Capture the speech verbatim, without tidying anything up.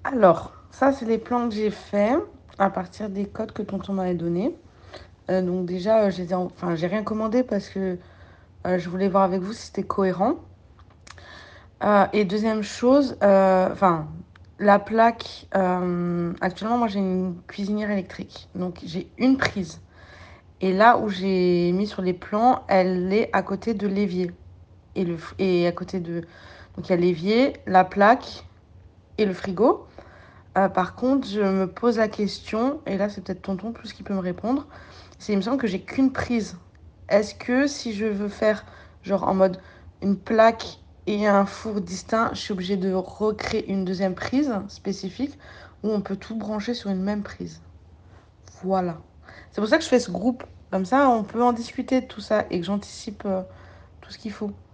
Alors, ça, c'est les plans que j'ai faits à partir des codes que tonton m'avait donnés. Euh, donc déjà, euh, je les ai en- enfin, j'ai rien commandé parce que euh, je voulais voir avec vous si c'était cohérent. Euh, et deuxième chose, euh, enfin, la plaque, euh, actuellement, moi, j'ai une cuisinière électrique. Donc, j'ai une prise. Et là où j'ai mis sur les plans, elle est à côté de l'évier. Et, le, f- et à côté de... Donc, il y a l'évier, la plaque et le frigo. Euh, par contre, je me pose la question, et là c'est peut-être tonton plus qui peut me répondre, c'est il me semble que j'ai qu'une prise. Est-ce que si je veux faire genre en mode une plaque et un four distinct, je suis obligée de recréer une deuxième prise spécifique ou on peut tout brancher sur une même prise? Voilà. C'est pour ça que je fais ce groupe. Comme ça, on peut en discuter de tout ça et que j'anticipe euh, tout ce qu'il faut.